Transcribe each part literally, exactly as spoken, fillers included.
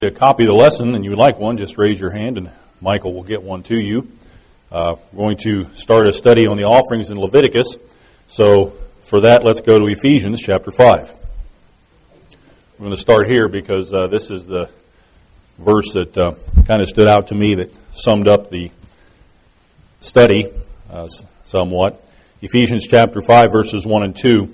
A copy of the lesson and you would like one, just raise your hand and Michael will get one to you. Uh, we're going to start a study on the offerings in Leviticus. So for that, let's go to Ephesians chapter five. We're going to start here because uh, this is the verse that uh, kind of stood out to me that summed up the study uh, somewhat. Ephesians chapter five, verses one and two.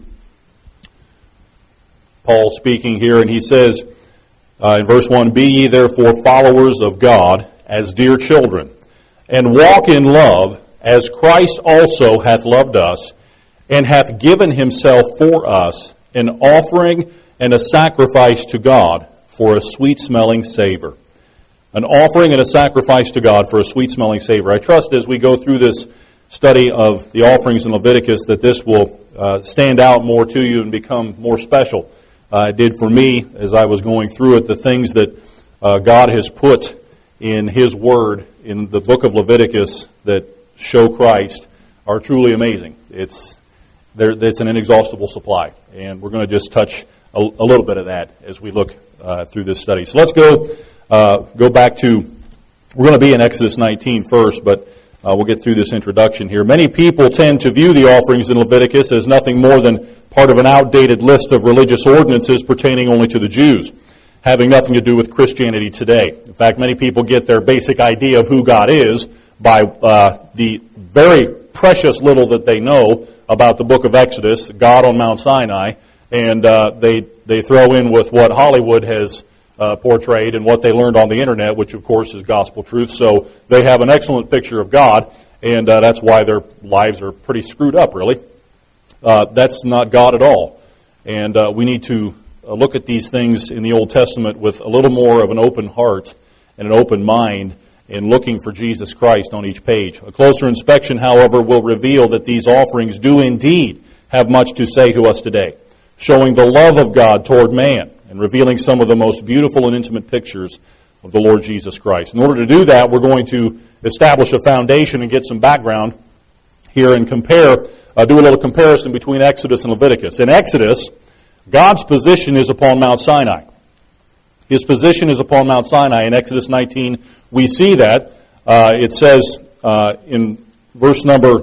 Paul speaking here, and he says, Uh, in verse one, Be ye therefore followers of God as dear children, and walk in love as Christ also hath loved us, and hath given himself for us, an offering and a sacrifice to God for a sweet-smelling savor. An offering and a sacrifice to God for a sweet-smelling savor. I trust as we go through this study of the offerings in Leviticus that this will uh, stand out more to you and become more special. Uh, it did for me as I was going through it. The things that uh, God has put in His Word in the book of Leviticus that show Christ are truly amazing. It's there. It's an inexhaustible supply, and we're going to just touch a, a little bit of that as we look uh, through this study. So let's go uh, go back to. We're going to be in Exodus nineteen first, but uh, we'll get through this introduction here. Many people tend to view the offerings in Leviticus as nothing more than part of an outdated list of religious ordinances pertaining only to the Jews, having nothing to do with Christianity today. In fact, many people get their basic idea of who God is by uh, the very precious little that they know about the book of Exodus, God on Mount Sinai, and uh, they they throw in with what Hollywood has uh, portrayed and what they learned on the internet, which of course is gospel truth. So they have an excellent picture of God, and uh, that's why their lives are pretty screwed up, really. Uh, that's not God at all. And uh, we need to uh, look at these things in the Old Testament with a little more of an open heart and an open mind in looking for Jesus Christ on each page. A closer inspection, however, will reveal that these offerings do indeed have much to say to us today, showing the love of God toward man and revealing some of the most beautiful and intimate pictures of the Lord Jesus Christ. In order to do that, we're going to establish a foundation and get some background here and compare, uh, do a little comparison between Exodus and Leviticus. In Exodus, God's position is upon Mount Sinai. His position is upon Mount Sinai. In Exodus nineteen, we see that. Uh, it says uh, in verse number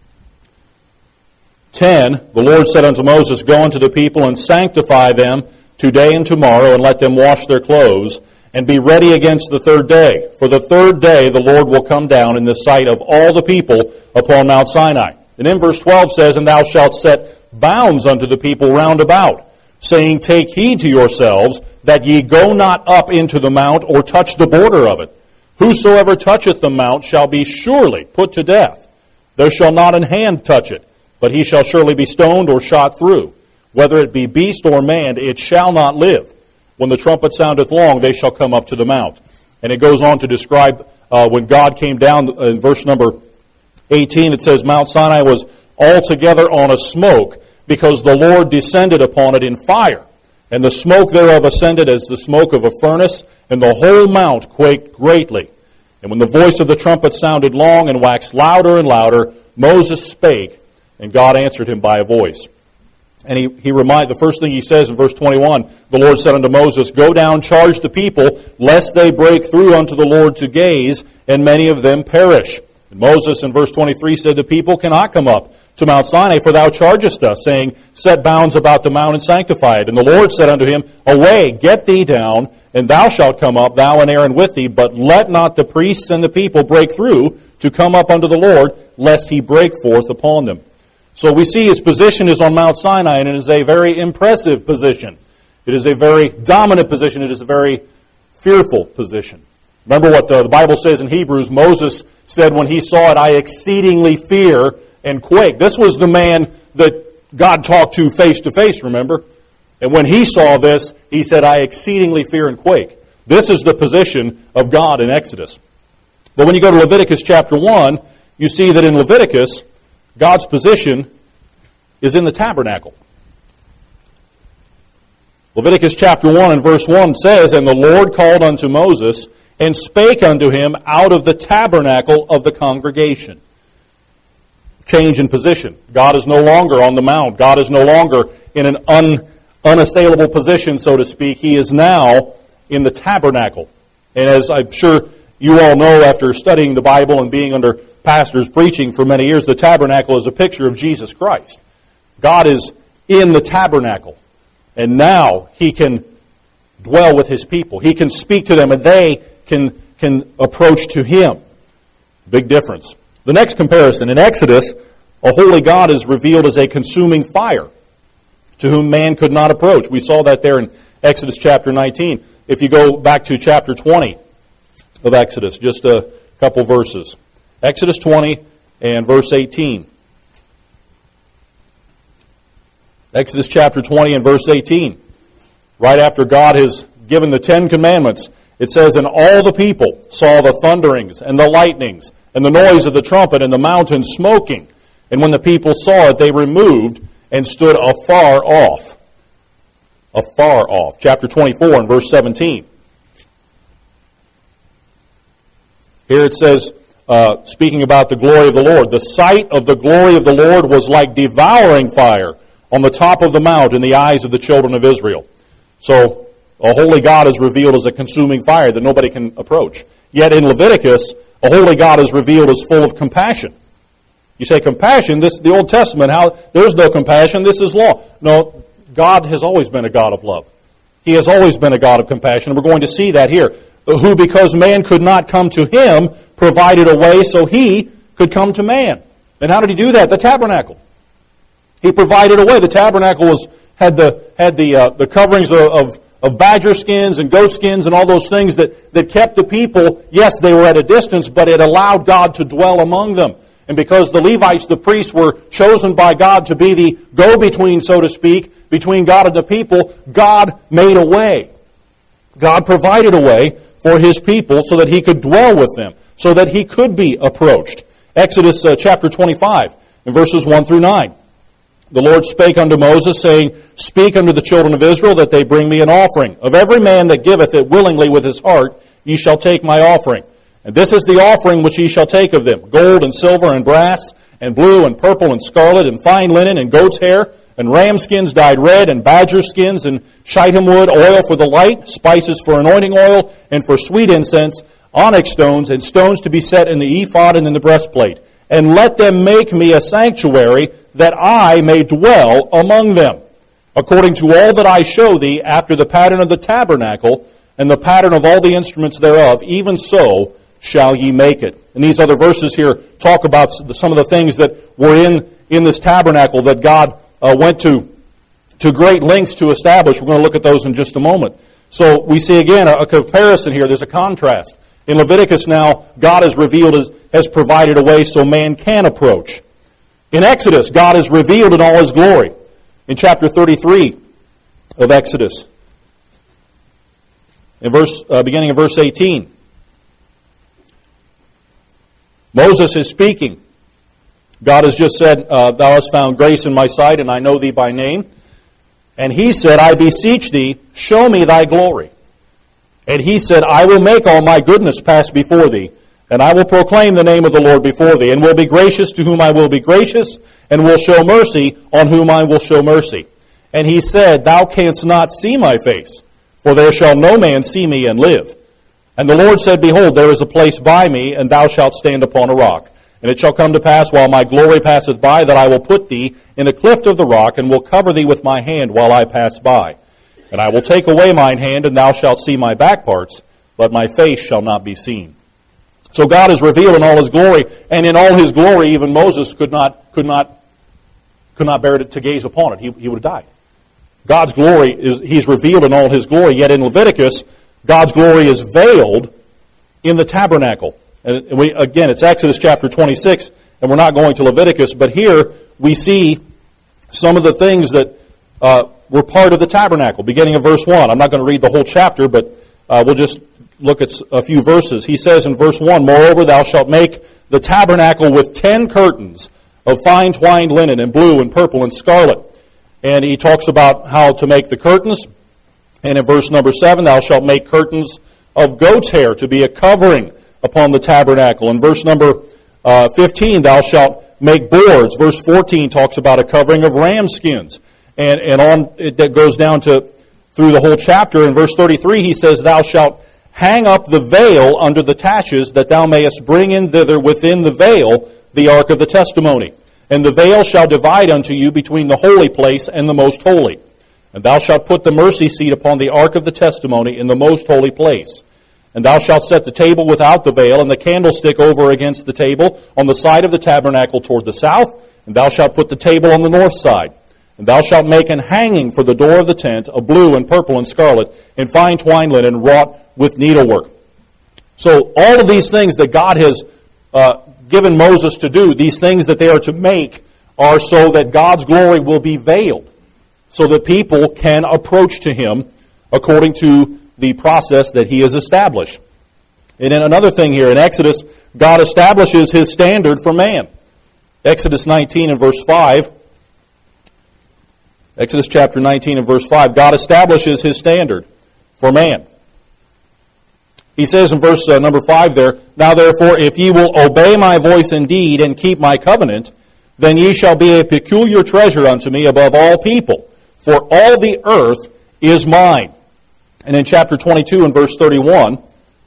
ten, the Lord said unto Moses, Go unto the people and sanctify them today and tomorrow, and let them wash their clothes, and be ready against the third day. For the third day the Lord will come down in the sight of all the people upon Mount Sinai. And then verse twelve says, And thou shalt set bounds unto the people round about, saying, Take heed to yourselves, that ye go not up into the mount, or touch the border of it. Whosoever toucheth the mount shall be surely put to death. There shall not an hand touch it, but he shall surely be stoned or shot through. Whether it be beast or man, it shall not live. When the trumpet soundeth long, they shall come up to the mount. And it goes on to describe uh, when God came down in verse number eighteen. It says, Mount Sinai was altogether on a smoke, because the Lord descended upon it in fire. And the smoke thereof ascended as the smoke of a furnace, and the whole mount quaked greatly. And when the voice of the trumpet sounded long and waxed louder and louder, Moses spake, and God answered him by a voice. And he, he remind, the first thing he says in verse twenty-one, the Lord said unto Moses, Go down, charge the people, lest they break through unto the Lord to gaze, and many of them perish. And Moses in verse twenty-three said, The people cannot come up to Mount Sinai, for thou chargest us, saying, Set bounds about the mount and sanctify it. And the Lord said unto him, Away, get thee down, and thou shalt come up, thou and Aaron with thee, but let not the priests and the people break through to come up unto the Lord, lest he break forth upon them. So we see his position is on Mount Sinai, and it is a very impressive position. It is a very dominant position. It is a very fearful position. Remember what the, the Bible says in Hebrews. Moses said when he saw it, I exceedingly fear and quake. This was the man that God talked to face to face, remember? And when he saw this, he said, I exceedingly fear and quake. This is the position of God in Exodus. But when you go to Leviticus chapter one, you see that in Leviticus, God's position is in the tabernacle. Leviticus chapter one and verse one says, And the Lord called unto Moses, and spake unto him out of the tabernacle of the congregation. Change in position. God is no longer on the mount. God is no longer in an un, unassailable position, so to speak. He is now in the tabernacle. And as I'm sure you all know after studying the Bible and being under pastors preaching for many years, the tabernacle is a picture of Jesus Christ. God is in the tabernacle. And now He can dwell with His people. He can speak to them and they can, can approach to Him. Big difference. The next comparison, in Exodus, a holy God is revealed as a consuming fire to whom man could not approach. We saw that there in Exodus chapter nineteen. If you go back to chapter twenty of Exodus, just a couple verses. Exodus twenty and verse eighteen. Exodus chapter twenty and verse eighteen. Right after God has given the Ten Commandments, it says, "And all the people saw the thunderings and the lightnings and the noise of the trumpet and the mountain smoking. And when the people saw it, they removed and stood afar off." Afar off. Chapter twenty-four and verse seventeen. Here it says, uh, speaking about the glory of the Lord, "The sight of the glory of the Lord was like devouring fire on the top of the mount in the eyes of the children of Israel." So, a holy God is revealed as a consuming fire that nobody can approach. Yet in Leviticus, a holy God is revealed as full of compassion. You say compassion, this the Old Testament, how there's no compassion, this is law. No, God has always been a God of love. He has always been a God of compassion, and we're going to see that here. Who, because man could not come to Him, provided a way so He could come to man. And how did He do that? The tabernacle. He provided a way. The tabernacle was had the had the uh, the coverings of, of of badger skins and goat skins and all those things that, that kept the people, yes, they were at a distance, but it allowed God to dwell among them. And because the Levites, the priests, were chosen by God to be the go-between, so to speak, between God and the people, God made a way. God provided a way for His people so that He could dwell with them, so that He could be approached. Exodus uh, chapter twenty-five, in verses one through nine. "The Lord spake unto Moses, saying, Speak unto the children of Israel, that they bring me an offering. Of every man that giveth it willingly with his heart, ye shall take my offering. And this is the offering which ye shall take of them, gold and silver and brass, and blue and purple and scarlet, and fine linen, and goat's hair, and ram skins dyed red, and badger skins, and shittim wood, oil for the light, spices for anointing oil, and for sweet incense, onyx stones, and stones to be set in the ephod and in the breastplate. And let them make me a sanctuary, that I may dwell among them, according to all that I show thee, after the pattern of the tabernacle, and the pattern of all the instruments thereof, even so shall ye make it." And these other verses here talk about some of the things that were in, in this tabernacle that God uh, went to, to great lengths to establish. We're going to look at those in just a moment. So we see again a, a comparison here. There's a contrast. In Leviticus now, God is revealed as, has provided a way so man can approach. In Exodus, God is revealed in all His glory. In chapter thirty-three of Exodus, in verse, uh, beginning of verse eighteen, Moses is speaking. God has just said, uh, "Thou hast found grace in my sight, and I know thee by name." And he said, "I beseech thee, show me thy glory." And he said, "I will make all my goodness pass before thee, and I will proclaim the name of the Lord before thee, and will be gracious to whom I will be gracious, and will show mercy on whom I will show mercy." And he said, "Thou canst not see my face, for there shall no man see me and live." And the Lord said, "Behold, there is a place by me, and thou shalt stand upon a rock. And it shall come to pass, while my glory passeth by, that I will put thee in a cleft of the rock, and will cover thee with my hand while I pass by. And I will take away mine hand, and thou shalt see my back parts, but my face shall not be seen." So God is revealed in all His glory, and in all His glory, even Moses could not could not could not bear to gaze upon it. He, he would have died. God's glory is He's revealed in all His glory. Yet in Leviticus, God's glory is veiled in the tabernacle. And we, again, it's Exodus chapter twenty-six, and we're not going to Leviticus, but here we see some of the things that uh, were part of the tabernacle, beginning of verse one. I'm not going to read the whole chapter, but uh, we'll just look at a few verses. He says in verse one, "Moreover, thou shalt make the tabernacle with ten curtains of fine twined linen, and blue and purple and scarlet." And he talks about how to make the curtains. And in verse number seven, "Thou shalt make curtains of goat's hair to be a covering upon the tabernacle." In verse number uh, fifteen, "Thou shalt make boards." Verse fourteen talks about a covering of ram skins. And, and on it that goes down to through the whole chapter. In verse thirty-three, he says, "Thou shalt hang up the veil under the taches, that thou mayest bring in thither within the veil the ark of the testimony. And the veil shall divide unto you between the holy place and the most holy. And thou shalt put the mercy seat upon the ark of the testimony in the most holy place. And thou shalt set the table without the veil, and the candlestick over against the table on the side of the tabernacle toward the south. And thou shalt put the table on the north side. And thou shalt make an hanging for the door of the tent of blue and purple and scarlet, and fine twine linen wrought with needlework." So all of these things that God has uh, given Moses to do, these things that they are to make, are so that God's glory will be veiled, so that people can approach to Him according to the process that He has established. And then another thing here, in Exodus, God establishes His standard for man. Exodus nineteen and verse five, Exodus chapter nineteen and verse five, God establishes His standard for man. He says in verse uh, number five there, "Now therefore, if ye will obey my voice indeed and keep my covenant, then ye shall be a peculiar treasure unto me above all people, for all the earth is mine." And in chapter twenty-two and verse thirty-one,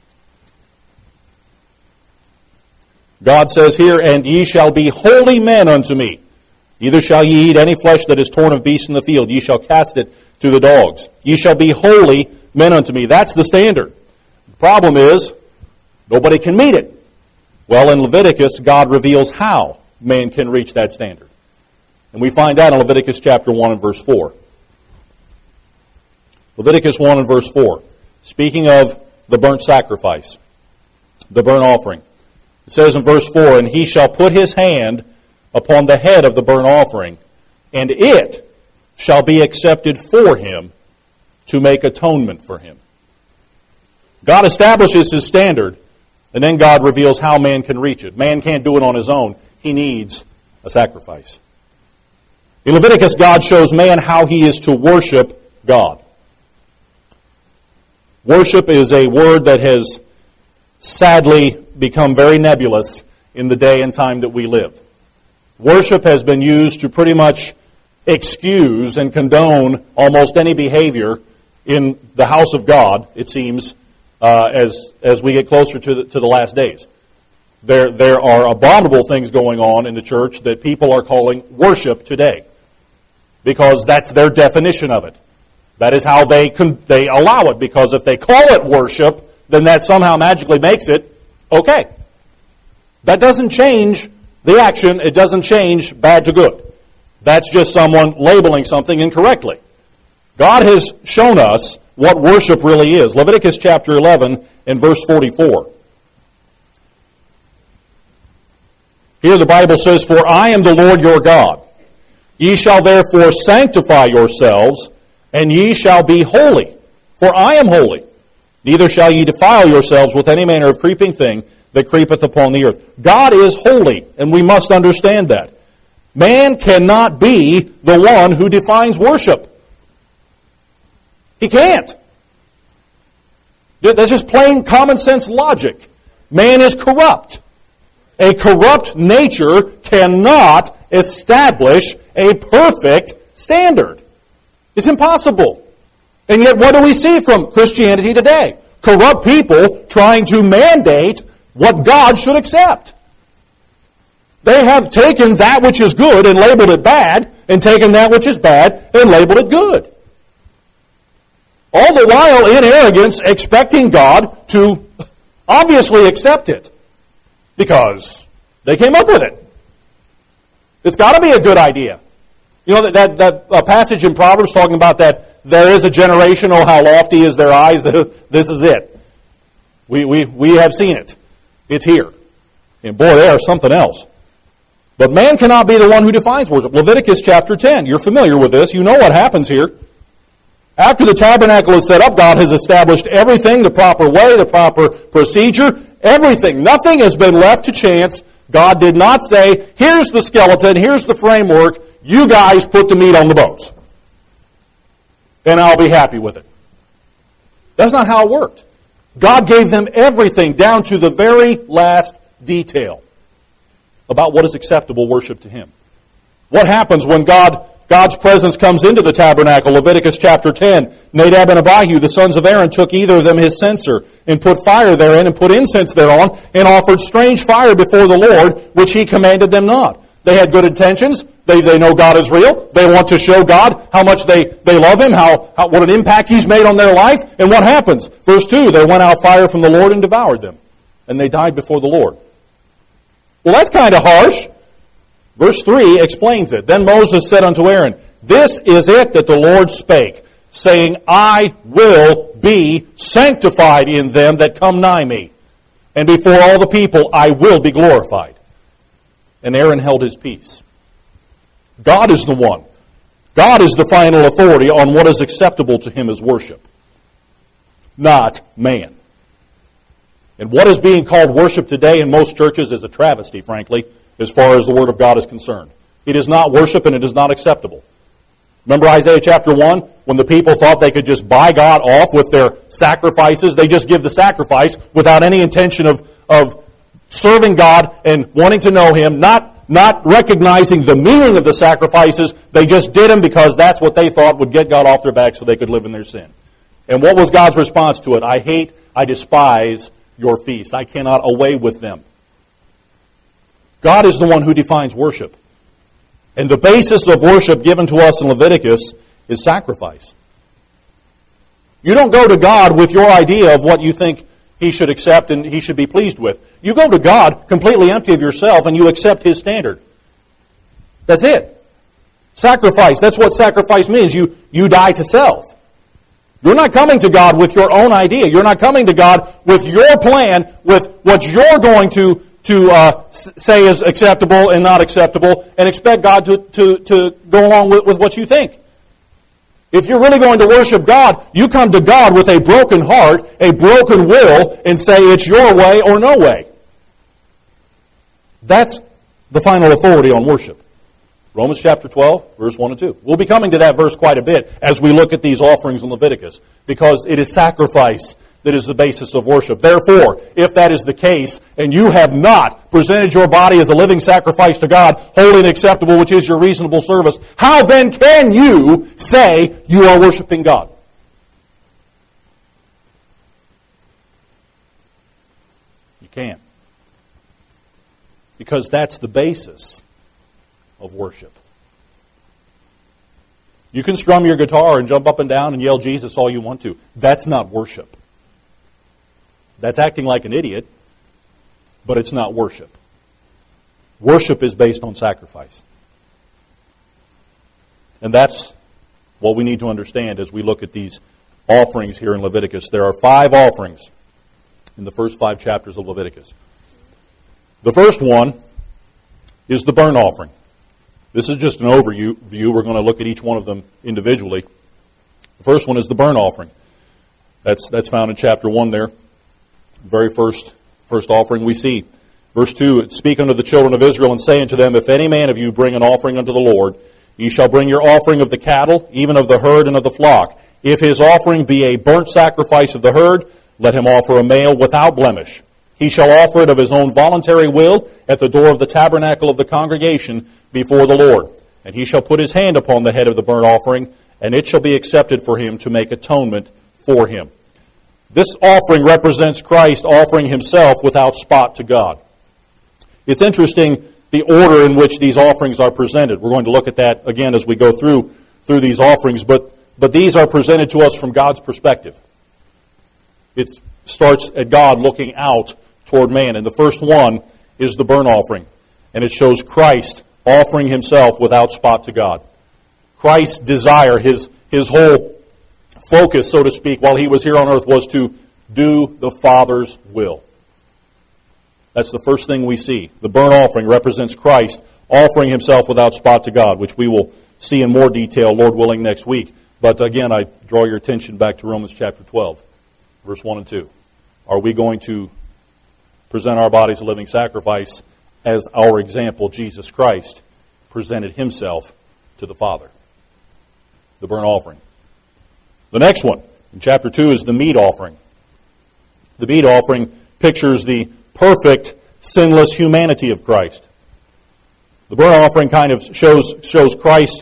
God says here, "And ye shall be holy men unto me. Neither shall ye eat any flesh that is torn of beasts in the field. Ye shall cast it to the dogs. Ye shall be holy men unto me." That's the standard. The problem is, nobody can meet it. Well, in Leviticus, God reveals how man can reach that standard. And we find that in Leviticus chapter one and verse four. Leviticus one and verse four. Speaking of the burnt sacrifice, the burnt offering. It says in verse four, "And he shall put his hand upon the head of the burnt offering, and it shall be accepted for him to make atonement for him." God establishes His standard, and then God reveals how man can reach it. Man can't do it on his own. He needs a sacrifice. In Leviticus, God shows man how he is to worship God. Worship is a word that has sadly become very nebulous in the day and time that we live. Worship has been used to pretty much excuse and condone almost any behavior in the house of God, it seems, uh, as as we get closer to the, to the last days. There, there are abominable things going on in the church that people are calling worship today, because that's their definition of it. That is how they con- they allow it, because if they call it worship, then that somehow magically makes it okay. That doesn't change the action. It doesn't change bad to good. That's just someone labeling something incorrectly. God has shown us what worship really is. Leviticus chapter eleven and verse forty-four. Here the Bible says, "For I am the Lord your God. Ye shall therefore sanctify yourselves, and ye shall be holy, for I am holy. Neither shall ye defile yourselves with any manner of creeping thing that creepeth upon the earth." God is holy, and we must understand that. Man cannot be the one who defines worship. He can't. That's just plain common sense logic. Man is corrupt. A corrupt nature cannot establish a perfect standard. It's impossible. And yet what do we see from Christianity today? Corrupt people trying to mandate what God should accept. They have taken that which is good and labeled it bad, and taken that which is bad and labeled it good. All the while in arrogance, expecting God to obviously accept it, because they came up with it. It's got to be a good idea. You know, that, that, that uh, passage in Proverbs talking about that there is a generation, oh, how lofty is their eyes, this is it. We, we, we have seen it. It's here. And boy, they are something else. But man cannot be the one who defines worship. Leviticus chapter ten, you're familiar with this. You know what happens here. After the tabernacle is set up, God has established everything, the proper way, the proper procedure, everything. Nothing has been left to chance. God did not say, here's the skeleton, here's the framework, you guys put the meat on the bones, and I'll be happy with it. That's not how it worked. God gave them everything down to the very last detail about what is acceptable worship to Him. What happens when God God's presence comes into the tabernacle. Leviticus chapter ten. Nadab and Abihu, the sons of Aaron, took either of them his censer, and put fire therein, and put incense thereon, and offered strange fire before the Lord, which he commanded them not. They had good intentions. They, they know God is real. They want to show God how much they, they love Him, how, how what an impact He's made on their life. And what happens? Verse two, there went out fire from the Lord and devoured them. And they died before the Lord. Well, that's kind of harsh. Verse three explains it. Then Moses said unto Aaron, This is it that the Lord spake, saying, I will be sanctified in them that come nigh me, and before all the people I will be glorified. And Aaron held his peace. God is the one. God is the final authority on what is acceptable to Him as worship, not man. And what is being called worship today in most churches is a travesty, frankly, as far as the Word of God is concerned. It is not worship and it is not acceptable. Remember Isaiah chapter one? When the people thought they could just buy God off with their sacrifices, they just give the sacrifice without any intention of, of serving God and wanting to know Him, not, not recognizing the meaning of the sacrifices. They just did them because that's what they thought would get God off their back so they could live in their sin. And what was God's response to it? I hate, I despise your feasts. I cannot away with them. God is the one who defines worship. And the basis of worship given to us in Leviticus is sacrifice. You don't go to God with your idea of what you think He should accept and He should be pleased with. You go to God completely empty of yourself and you accept His standard. That's it. Sacrifice. That's what sacrifice means. You, you die to self. You're not coming to God with your own idea. You're not coming to God with your plan, with what you're going to to uh, say is acceptable and not acceptable, and expect God to, to, to go along with, with what you think. If you're really going to worship God, you come to God with a broken heart, a broken will, and say it's your way or no way. That's the final authority on worship. Romans chapter twelve, verse one and two. We'll be coming to that verse quite a bit as we look at these offerings in Leviticus, because it is sacrifice that is the basis of worship. Therefore, if that is the case, and you have not presented your body as a living sacrifice to God, holy and acceptable, which is your reasonable service, how then can you say you are worshiping God? You can't. Because that's the basis of worship. You can strum your guitar and jump up and down and yell Jesus all you want to. That's not worship. That's acting like an idiot, but it's not worship. Worship is based on sacrifice. And that's what we need to understand as we look at these offerings here in Leviticus. There are five offerings in the first five chapters of Leviticus. The first one is the burnt offering. This is just an overview. We're going to look at each one of them individually. The first one is the burnt offering. That's, that's found in chapter one there. Very first first offering we see. Verse two, Speak unto the children of Israel, and say unto them, If any man of you bring an offering unto the Lord, ye shall bring your offering of the cattle, even of the herd and of the flock. If his offering be a burnt sacrifice of the herd, let him offer a male without blemish. He shall offer it of his own voluntary will at the door of the tabernacle of the congregation before the Lord. And he shall put his hand upon the head of the burnt offering, and it shall be accepted for him to make atonement for him. This offering represents Christ offering Himself without spot to God. It's interesting the order in which these offerings are presented. We're going to look at that again as we go through through these offerings, but, but these are presented to us from God's perspective. It starts at God looking out toward man. And the first one is the burnt offering. And it shows Christ offering Himself without spot to God. Christ's desire, His, his whole focus, so to speak, while He was here on earth was to do the Father's will. That's the first thing we see. The burnt offering represents Christ offering Himself without spot to God, which we will see in more detail, Lord willing, next week. But again, I draw your attention back to Romans chapter twelve, verse one and two. Are we going to present our bodies a living sacrifice as our example, Jesus Christ, presented Himself to the Father? The burnt offering. The next one, in chapter two, is the meat offering. The meat offering pictures the perfect, sinless humanity of Christ. The burnt offering kind of shows shows Christ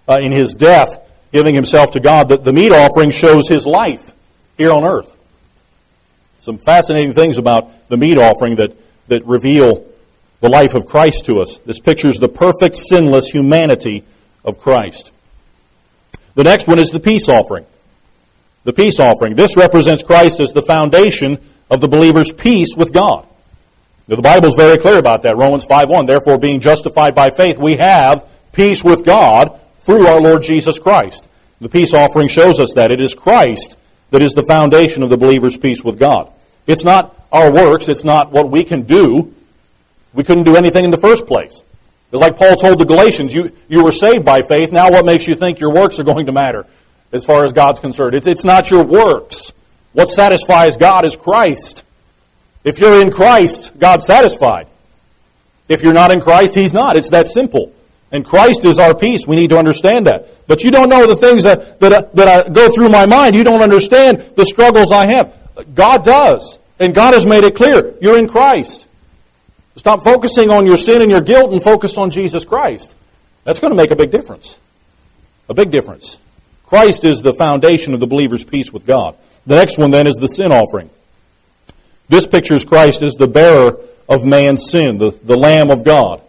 uh, in His death, giving Himself to God. The, the meat offering shows His life here on earth. Some fascinating things about the meat offering that, that reveal the life of Christ to us. This pictures the perfect, sinless humanity of Christ. The next one is the peace offering. The peace offering. This represents Christ as the foundation of the believer's peace with God. Now, the Bible is very clear about that. Romans five one, therefore being justified by faith, we have peace with God through our Lord Jesus Christ. The peace offering shows us that. It is Christ that is the foundation of the believer's peace with God. It's not our works. It's not what we can do. We couldn't do anything in the first place. It's like Paul told the Galatians, you, you were saved by faith. Now what makes you think your works are going to matter as far as God's concerned? It's, it's not your works. What satisfies God is Christ. If you're in Christ, God's satisfied. If you're not in Christ, He's not. It's that simple. And Christ is our peace. We need to understand that. But you don't know the things that, that, that I go through my mind. You don't understand the struggles I have. God does. And God has made it clear. You're in Christ. Stop focusing on your sin and your guilt and focus on Jesus Christ. That's going to make a big difference. A big difference. Christ is the foundation of the believer's peace with God. The next one then is the sin offering. This pictures Christ as the bearer of man's sin, the, the Lamb of God,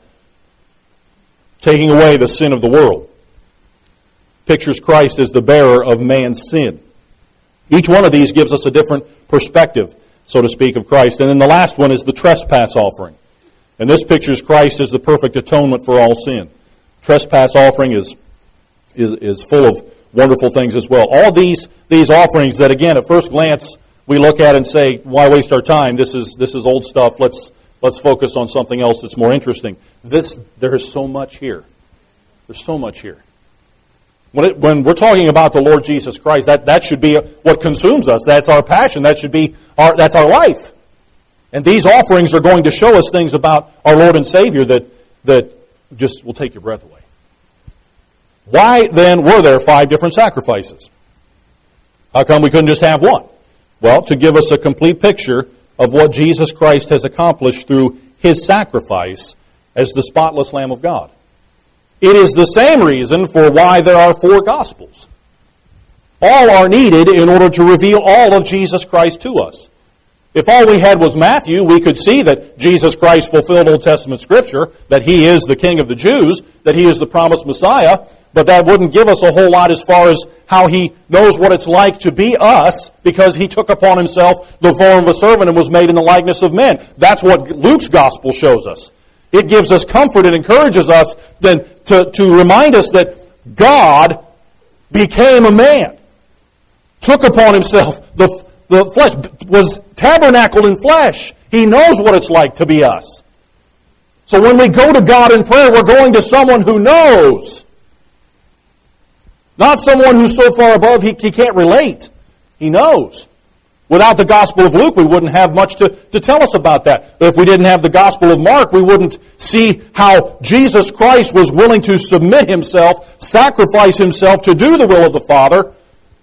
taking away the sin of the world. Pictures Christ as the bearer of man's sin. Each one of these gives us a different perspective, so to speak, of Christ. And then the last one is the trespass offering. And this pictures Christ as the perfect atonement for all sin. Trespass offering is, is, is full of wonderful things as well. All these, these offerings that, again, at first glance, we look at and say, why waste our time? This is, this is old stuff. Let's, let's focus on something else that's more interesting. This, there is so much here. There's so much here. When, it, when we're talking about the Lord Jesus Christ, that, that should be what consumes us. That's our passion. That should be our, that's our life. And these offerings are going to show us things about our Lord and Savior that, that just will take your breath away. Why then were there five different sacrifices? How come we couldn't just have one? Well, to give us a complete picture of what Jesus Christ has accomplished through His sacrifice as the spotless Lamb of God. It is the same reason for why there are four Gospels. All are needed in order to reveal all of Jesus Christ to us. If all we had was Matthew, we could see that Jesus Christ fulfilled Old Testament Scripture, that He is the King of the Jews, that He is the promised Messiah, but that wouldn't give us a whole lot as far as how He knows what it's like to be us, because He took upon Himself the form of a servant and was made in the likeness of men. That's what Luke's Gospel shows us. It gives us comfort and encourages us then to, to remind us that God became a man, took upon Himself the The flesh, was tabernacled in flesh. He knows what it's like to be us. So when we go to God in prayer, we're going to someone who knows. Not someone who's so far above he, he can't relate. He knows. Without the Gospel of Luke, we wouldn't have much to, to tell us about that. If we didn't have the Gospel of Mark, we wouldn't see how Jesus Christ was willing to submit Himself, sacrifice Himself to do the will of the Father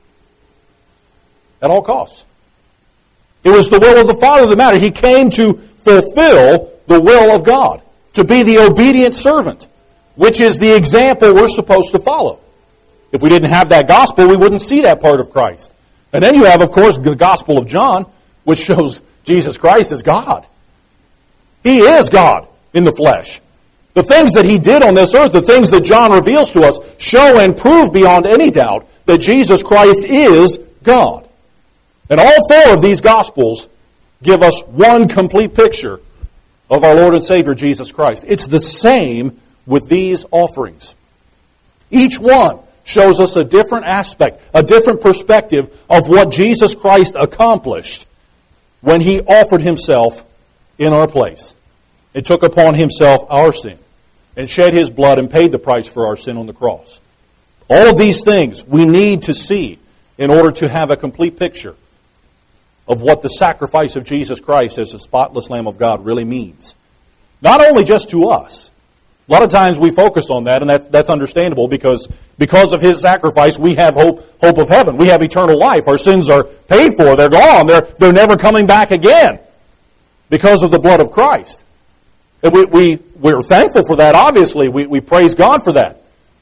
at all costs. It was the will of the Father that mattered. He came to fulfill the will of God, to be the obedient servant, which is the example we're supposed to follow. If we didn't have that gospel, we wouldn't see that part of Christ. And then you have, of course, the Gospel of John, which shows Jesus Christ as God. He is God in the flesh. The things that He did on this earth, the things that John reveals to us, show and prove beyond any doubt that Jesus Christ is God. And all four of these Gospels give us one complete picture of our Lord and Savior, Jesus Christ. It's the same with these offerings. Each one shows us a different aspect, a different perspective of what Jesus Christ accomplished when He offered Himself in our place. It took upon Himself our sin and shed His blood and paid the price for our sin on the cross. All of these things we need to see in order to have a complete picture of what the sacrifice of Jesus Christ as the spotless Lamb of God really means. Not only just to us. A lot of times we focus on that, and that's, that's understandable because, because of His sacrifice, we have hope, hope of heaven. We have eternal life. Our sins are paid for. They're gone. They're, they're never coming back again because of the blood of Christ. And we, we, we're thankful for that, obviously. We, we praise God for that.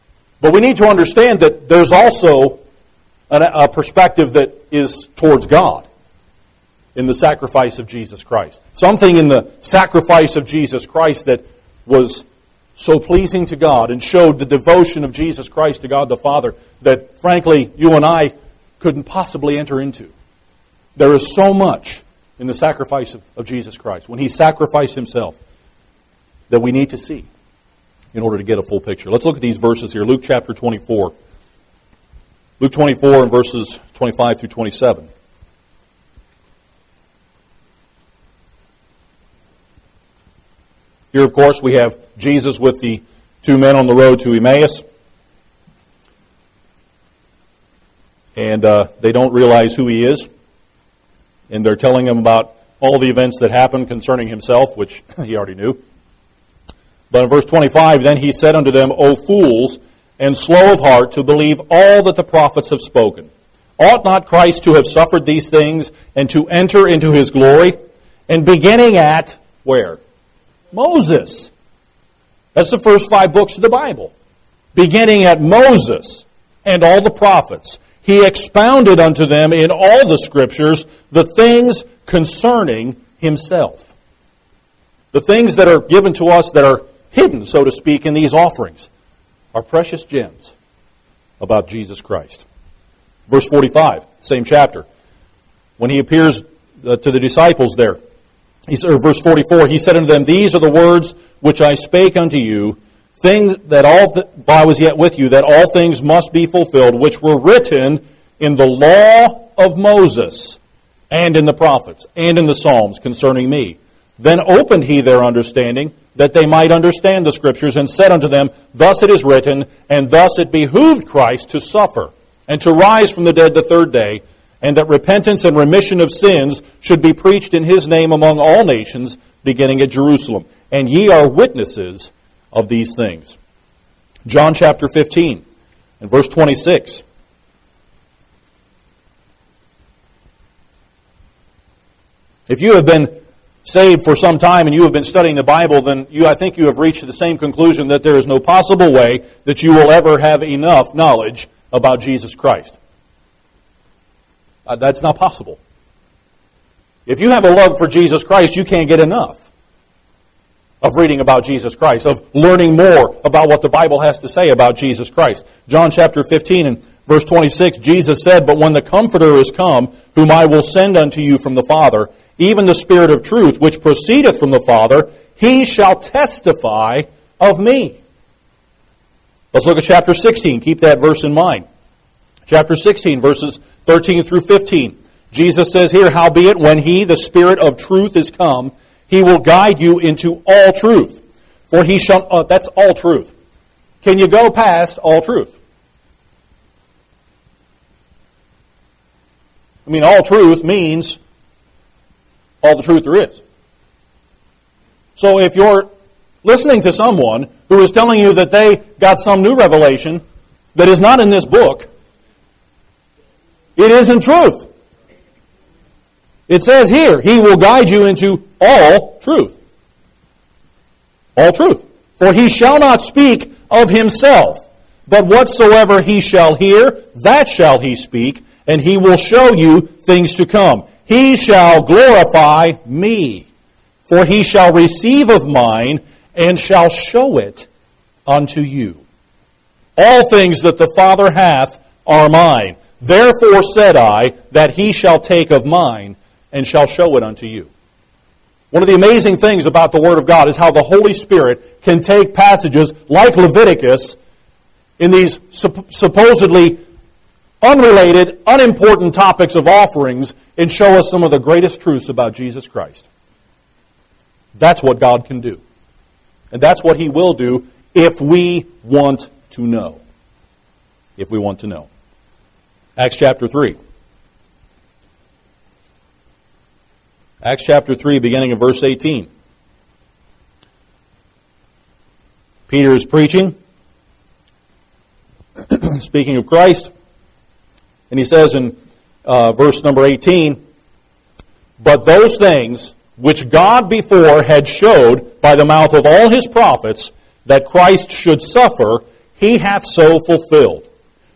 But we need to understand that there's also a perspective that is towards God in the sacrifice of Jesus Christ. Something in the sacrifice of Jesus Christ that was so pleasing to God and showed the devotion of Jesus Christ to God the Father that, frankly, you and I couldn't possibly enter into. There is so much in the sacrifice of, of Jesus Christ, when He sacrificed Himself, that we need to see in order to get a full picture. Let's look at these verses here. Luke chapter twenty-four. Luke twenty-four and verses twenty-five through twenty-seven. Here, of course, we have Jesus with the two men on the road to Emmaus. And uh, they don't realize who He is. And they're telling Him about all the events that happened concerning Himself, which He already knew. But in verse twenty-five, then He said unto them, O fools, and slow of heart to believe all that the prophets have spoken. Ought not Christ to have suffered these things and to enter into His glory? And beginning at, where? Moses. That's the first five books of the Bible. Beginning at Moses and all the prophets, He expounded unto them in all the Scriptures the things concerning Himself. The things that are given to us that are hidden, so to speak, in these offerings are precious gems about Jesus Christ. Verse forty-five, same chapter. When He appears uh, to the disciples there, He said, or verse forty-four, He said unto them, These are the words which I spake unto you, things that all th- while I was yet with you, that all things must be fulfilled, which were written in the law of Moses, and in the prophets, and in the Psalms concerning me. Then opened He their understanding, that they might understand the Scriptures, and said unto them, Thus it is written, and thus it behooved Christ to suffer, and to rise from the dead the third day, and that repentance and remission of sins should be preached in His name among all nations, beginning at Jerusalem. And ye are witnesses of these things. John chapter fifteen, and verse twenty-six. If you have been saved for some time and you have been studying the Bible, then you, I think you have reached the same conclusion that there is no possible way that you will ever have enough knowledge about Jesus Christ. Uh, that's not possible. If you have a love for Jesus Christ, you can't get enough of reading about Jesus Christ, of learning more about what the Bible has to say about Jesus Christ. John chapter fifteen and verse twenty-six, Jesus said, But when the Comforter is come, whom I will send unto you from the Father, even the Spirit of truth, which proceedeth from the Father, He shall testify of me. Let's look at chapter sixteen. Keep that verse in mind. Chapter sixteen, verses thirteen through fifteen. Jesus says here, Howbeit, when He, the Spirit of truth, is come, He will guide you into all truth. For He shall... Uh, that's all truth. Can you go past all truth? I mean, all truth means all the truth there is. So if you're listening to someone who is telling you that they got some new revelation that is not in this book, it isn't truth. It says here, He will guide you into all truth. All truth. For He shall not speak of Himself, but whatsoever He shall hear, that shall He speak, and He will show you things to come. He shall glorify me, for He shall receive of mine, and shall show it unto you. All things that the Father hath are mine. Therefore said I, that He shall take of mine, and shall show it unto you. One of the amazing things about the Word of God is how the Holy Spirit can take passages like Leviticus in these supposedly unrelated, unimportant topics of offerings and show us some of the greatest truths about Jesus Christ. That's what God can do. And that's what He will do if we want to know. If we want to know. Acts chapter three. Acts chapter three, beginning in verse eighteen. Peter is preaching, speaking of Christ, and he says in uh, verse number eighteen, But those things which God before had showed by the mouth of all His prophets that Christ should suffer, he hath so fulfilled.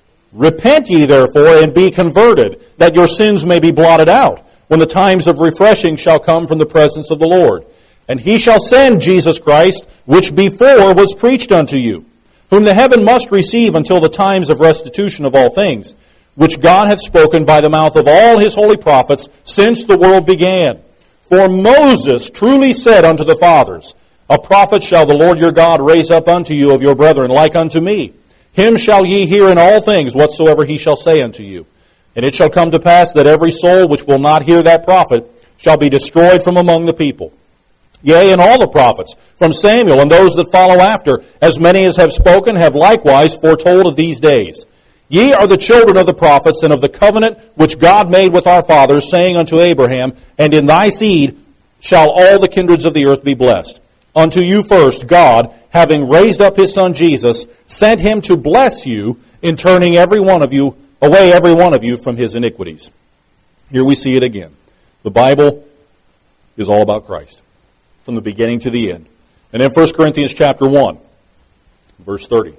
Repent ye therefore, and be converted, that your sins may be blotted out, when the times of refreshing shall come from the presence of the Lord. And he shall send Jesus Christ, which before was preached unto you, whom the heaven must receive until the times of restitution of all things, which God hath spoken by the mouth of all his holy prophets since the world began. For Moses truly said unto the fathers, A prophet shall the Lord your God raise up unto you of your brethren, like unto me. Him shall ye hear in all things whatsoever he shall say unto you. And it shall come to pass that every soul which will not hear that prophet shall be destroyed from among the people. Yea, and all the prophets, from Samuel and those that follow after, as many as have spoken, have likewise foretold of these days. Ye are the children of the prophets, and of the covenant which God made with our fathers, saying unto Abraham, And in thy seed shall all the kindreds of the earth be blessed. Unto you first, God, having raised up his Son Jesus, sent him to bless you in turning every one of you, away every one of you from his iniquities. Here we see it again. The Bible is all about Christ, from the beginning to the end. And in First Corinthians chapter one, verse thirty.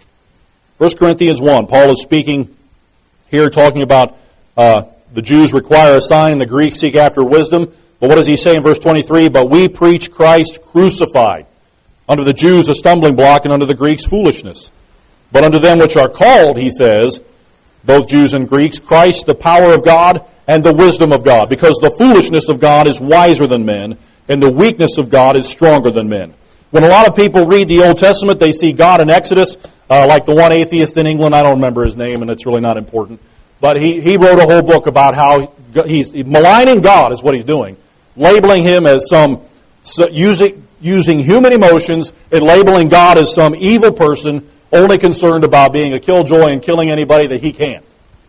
First Corinthians one, Paul is speaking here, talking about uh, the Jews require a sign and the Greeks seek after wisdom. But what does he say in verse twenty-three? But we preach Christ crucified. Unto the Jews a stumbling block, and unto the Greeks foolishness. But unto them which are called, he says, both Jews and Greeks, Christ the power of God and the wisdom of God. Because the foolishness of God is wiser than men, and the weakness of God is stronger than men. When a lot of people read the Old Testament, they see God in Exodus, uh, like the one atheist in England. I don't remember his name, and it's really not important. But he, he wrote a whole book about how he's maligning God is what he's doing. Labeling him as some, so using, using human emotions and labeling God as some evil person only concerned about being a killjoy and killing anybody that he can.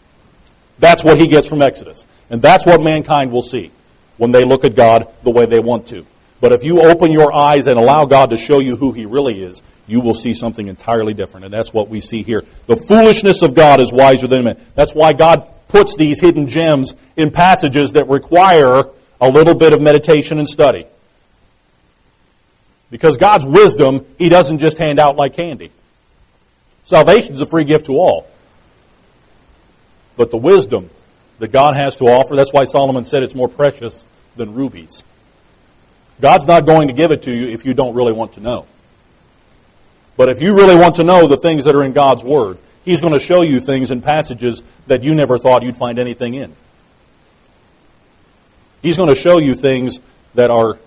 That's what he gets from Exodus. And that's what mankind will see when they look at God the way they want to. But if you open your eyes and allow God to show you who he really is, you will see something entirely different. And that's what we see here. The foolishness of God is wiser than men. That's why God puts these hidden gems in passages that require a little bit of meditation and study. Because God's wisdom, he doesn't just hand out like candy. Salvation is a free gift to all. But the wisdom that God has to offer, that's why Solomon said it's more precious than rubies. God's not going to give it to you if you don't really want to know. But if you really want to know the things that are in God's Word, he's going to show you things in passages that you never thought you'd find anything in. He's going to show you things that are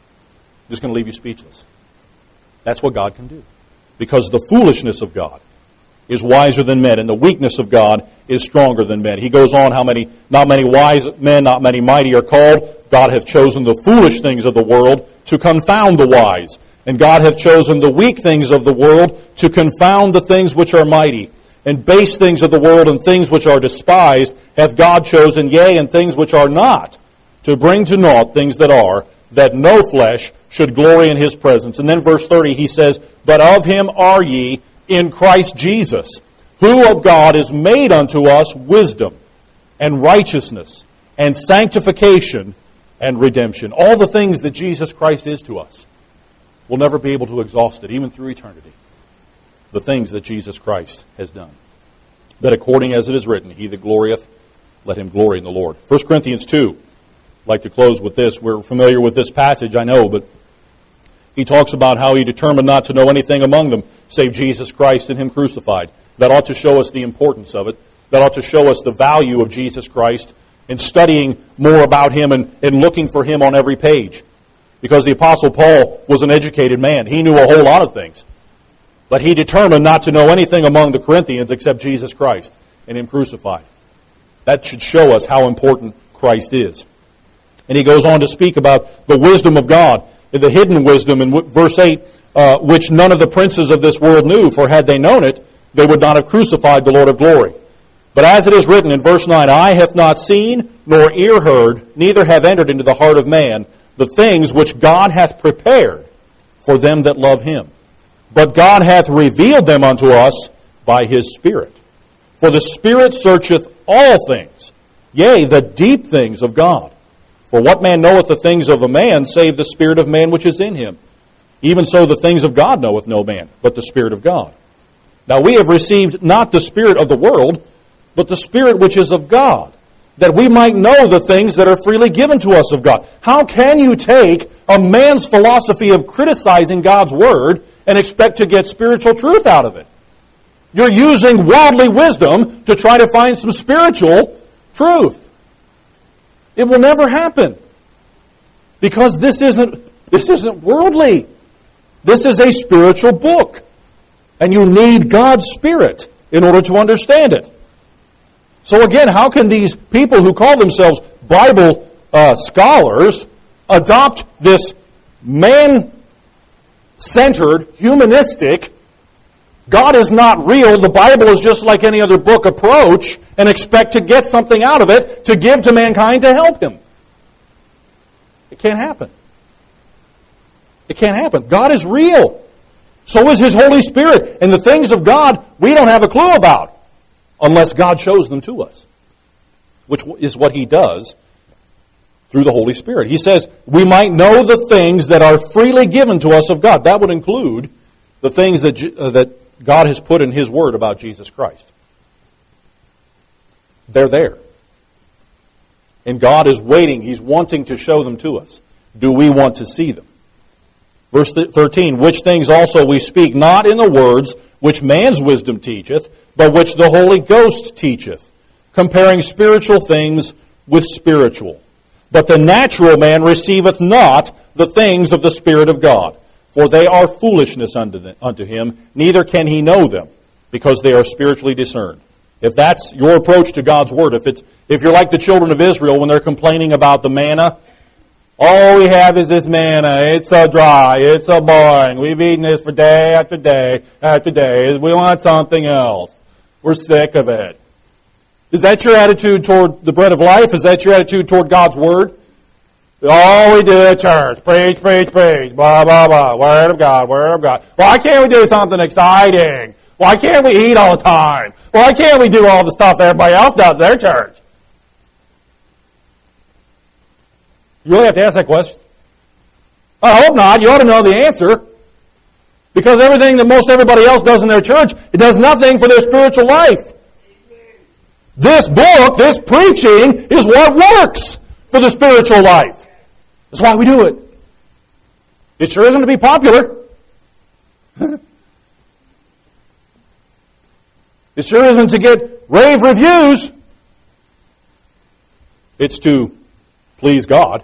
just going to leave you speechless. That's what God can do. Because the foolishness of God is wiser than men, and the weakness of God is stronger than men. He goes on how many, not many wise men, not many mighty are called. God hath chosen the foolish things of the world to confound the wise. And God hath chosen the weak things of the world to confound the things which are mighty. And base things of the world and things which are despised hath God chosen, yea, and things which are not, to bring to naught things that are, that no flesh should glory in his presence. And then verse thirty, he says, But of him are ye in Christ Jesus, who of God is made unto us wisdom and righteousness and sanctification and redemption. All the things that Jesus Christ is to us. We'll never be able to exhaust it, even through eternity. The things that Jesus Christ has done. That according as it is written, he that glorieth, let him glory in the Lord. First Corinthians two. I'd like to close with this. We're familiar with this passage, I know, but he talks about how he determined not to know anything among them save Jesus Christ and him crucified. That ought to show us the importance of it. That ought to show us the value of Jesus Christ in studying more about him and, and looking for him on every page. Because the Apostle Paul was an educated man. He knew a whole lot of things. But he determined not to know anything among the Corinthians except Jesus Christ and him crucified. That should show us how important Christ is. And he goes on to speak about the wisdom of God, the hidden wisdom in verse eight, uh, which none of the princes of this world knew, for had they known it, they would not have crucified the Lord of glory. But as it is written in verse nine, Eye hath not seen, nor ear heard, neither have entered into the heart of man, the things which God hath prepared for them that love him. But God hath revealed them unto us by his Spirit. For the Spirit searcheth all things, yea, the deep things of God. For what man knoweth the things of a man, save the spirit of man which is in him? Even so the things of God knoweth no man, but the Spirit of God. Now we have received not the spirit of the world, but the Spirit which is of God, that we might know the things that are freely given to us of God. How can you take a man's philosophy of criticizing God's Word and expect to get spiritual truth out of it? You're using worldly wisdom to try to find some spiritual truth. It will never happen. Because this isn't, this isn't worldly. This is a spiritual book. And you need God's Spirit in order to understand it. So again, how can these people who call themselves Bible uh, scholars adopt this man-centered, humanistic, God is not real, the Bible is just like any other book approach, and expect to get something out of it to give to mankind to help him? It can't happen. It can't happen. God is real. So is His Holy Spirit. And the things of God we don't have a clue about unless God shows them to us, which is what He does through the Holy Spirit. He says, we might know the things that are freely given to us of God. That would include the things that, uh, that God has put in His Word about Jesus Christ. They're there. And God is waiting. He's wanting to show them to us. Do we want to see them? Verse thirteen, which things also we speak, not in the words which man's wisdom teacheth, but which the Holy Ghost teacheth, comparing spiritual things with spiritual. But the natural man receiveth not the things of the Spirit of God, for they are foolishness unto, them, unto him, neither can he know them, because they are spiritually discerned. If that's your approach to God's Word, if it's if you're like the children of Israel when they're complaining about the manna, all we have is this manna. It's so dry. It's so boring. We've eaten this for day after day after day. We want something else. We're sick of it. Is that your attitude toward the bread of life? Is that your attitude toward God's Word? All we do at church, preach, preach, preach, blah, blah, blah, Word of God, Word of God. Why can't we do something exciting? Why can't we eat all the time? Why can't we do all the stuff everybody else does at their church? You really have to ask that question? I hope not. You ought to know the answer. Because everything that most everybody else does in their church, it does nothing for their spiritual life. This book, this preaching, is what works for the spiritual life. That's why we do it. It sure isn't to be popular. It sure isn't to get rave reviews. It's to please God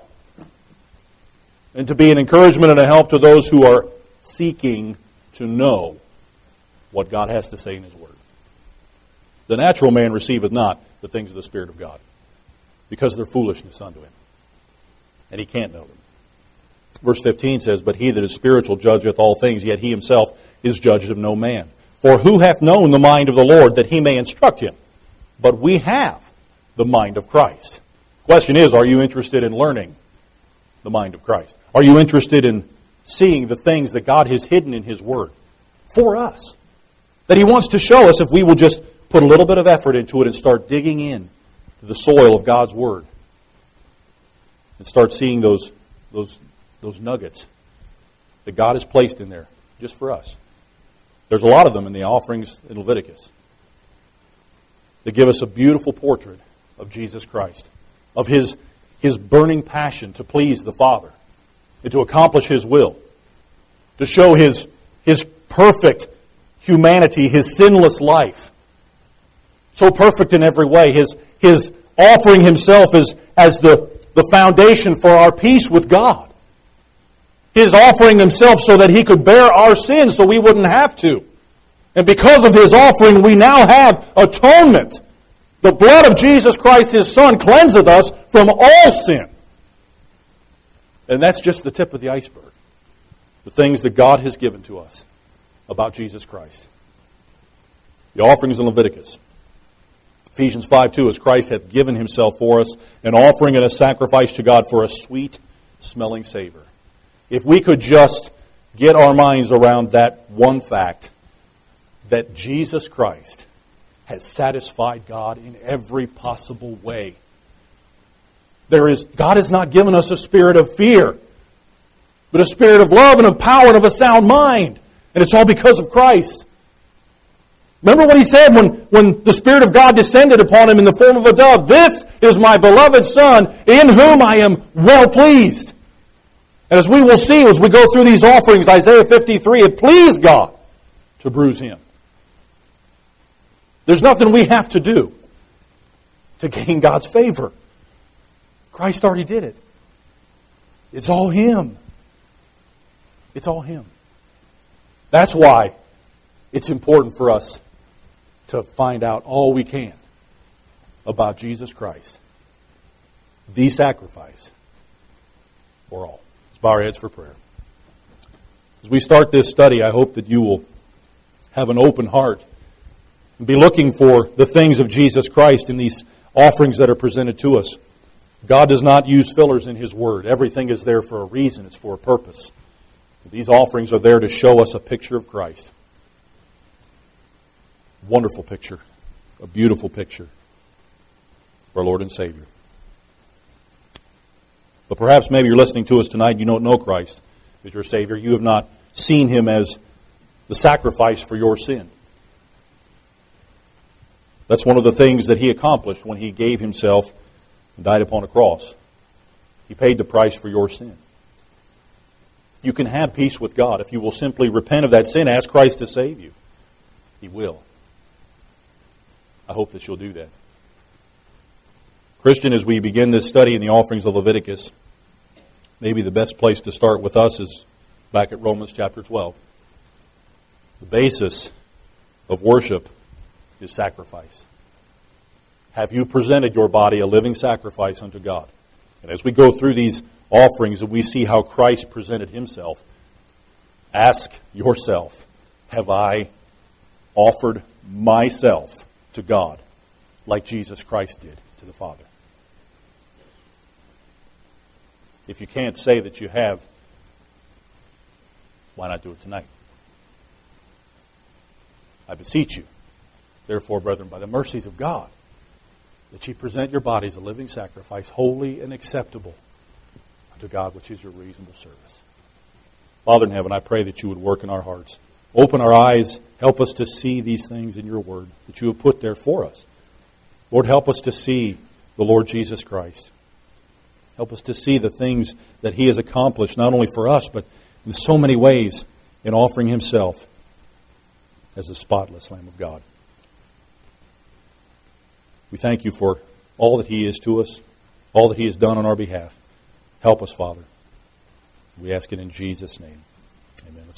and to be an encouragement and a help to those who are seeking to know what God has to say in His Word. The natural man receiveth not the things of the Spirit of God, because they're foolishness unto him, and he can't know them. Verse fifteen says, but he that is spiritual judgeth all things, yet he himself is judged of no man. For who hath known the mind of the Lord, that he may instruct him? But we have the mind of Christ. The question is, are you interested in learning the mind of Christ? Are you interested in seeing the things that God has hidden in His Word for us? That He wants to show us if we will just put a little bit of effort into it and start digging in to the soil of God's Word. And start seeing those, those, those nuggets that God has placed in there just for us. There's a lot of them in the offerings in Leviticus that give us a beautiful portrait of Jesus Christ, of His, His burning passion to please the Father and to accomplish His will, to show His, His perfect humanity, His sinless life, so perfect in every way, His, His offering Himself as, as the, the foundation for our peace with God. His offering Himself so that He could bear our sins so we wouldn't have to. And because of His offering, we now have atonement. The blood of Jesus Christ, His Son, cleanseth us from all sin. And that's just the tip of the iceberg. The things that God has given to us about Jesus Christ. The offerings in Leviticus. Ephesians five two, as Christ hath given Himself for us, an offering and a sacrifice to God for a sweet-smelling savor. If we could just get our minds around that one fact, that Jesus Christ has satisfied God in every possible way. There is, God has not given us a spirit of fear, but a spirit of love and of power and of a sound mind. And it's all because of Christ. Remember what He said when, when the Spirit of God descended upon Him in the form of a dove? This is my beloved Son, in whom I am well pleased. And as we will see as we go through these offerings, Isaiah fifty-three, it pleased God to bruise Him. There's nothing we have to do to gain God's favor. Christ already did it. It's all Him. It's all Him. That's why it's important for us to find out all we can about Jesus Christ, the sacrifice for all. Let's bow our heads for prayer. As we start this study, I hope that you will have an open heart and be looking for the things of Jesus Christ in these offerings that are presented to us. God does not use fillers in His Word. Everything is there for a reason. It's for a purpose. These offerings are there to show us a picture of Christ. Wonderful picture. A beautiful picture of our Lord and Savior. But perhaps maybe you're listening to us tonight and you don't know Christ as your Savior. You have not seen Him as the sacrifice for your sin. That's one of the things that He accomplished when He gave Himself and died upon a cross. He paid the price for your sin. You can have peace with God if you will simply repent of that sin, ask Christ to save you. He will. I hope that you'll do that. Christian, as we begin this study in the offerings of Leviticus, maybe the best place to start with us is back at Romans chapter twelve. The basis of worship is sacrifice. Have you presented your body a living sacrifice unto God? And as we go through these offerings and we see how Christ presented Himself, ask yourself, have I offered myself to God like Jesus Christ did to the Father? If you can't say that you have, why not do it tonight? I beseech you, therefore, brethren, by the mercies of God, that ye present your bodies a living sacrifice, holy and acceptable unto God, which is your reasonable service. Father in heaven, I pray that you would work in our hearts. Open our eyes. Help us to see these things in your word that you have put there for us. Lord, help us to see the Lord Jesus Christ. Help us to see the things that He has accomplished, not only for us, but in so many ways in offering Himself as the spotless Lamb of God. We thank you for all that He is to us, all that He has done on our behalf. Help us, Father. We ask it in Jesus' name. Amen.